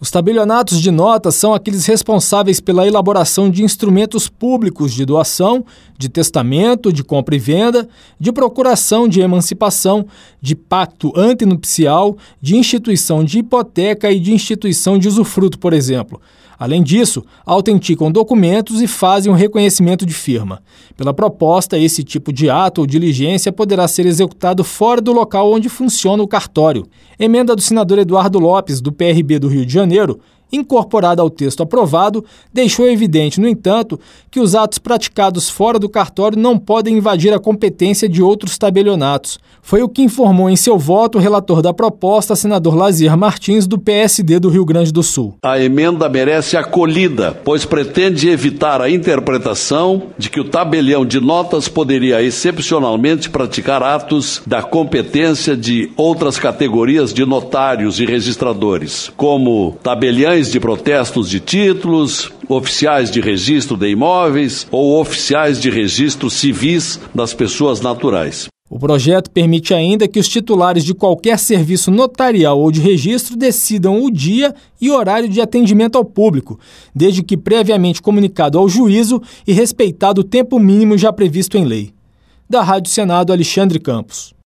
Os tabelionatos de notas são aqueles responsáveis pela elaboração de instrumentos públicos de doação, de testamento, de compra e venda, de procuração de emancipação, de pacto antenupcial, de instituição de hipoteca e de instituição de usufruto, por exemplo. Além disso, autenticam documentos e fazem um reconhecimento de firma. Pela proposta, esse tipo de ato ou diligência poderá ser executado fora do local onde funciona o cartório. Emenda do senador Eduardo Lopes, do PRB do Rio de Janeiro, incorporada ao texto aprovado, deixou evidente, no entanto, que os atos praticados fora do cartório não podem invadir a competência de outros tabelionatos. Foi o que informou em seu voto o relator da proposta, senador Lazier Martins, do PSD do Rio Grande do Sul. A emenda merece acolhida, pois pretende evitar a interpretação de que o tabelião de notas poderia excepcionalmente praticar atos da competência de outras categorias de notários e registradores, como tabeliães de protestos de títulos, oficiais de registro de imóveis ou oficiais de registro civis das pessoas naturais. O projeto permite ainda que os titulares de qualquer serviço notarial ou de registro decidam o dia e horário de atendimento ao público, desde que previamente comunicado ao juízo e respeitado o tempo mínimo já previsto em lei. Da Rádio Senado, Alexandre Campos.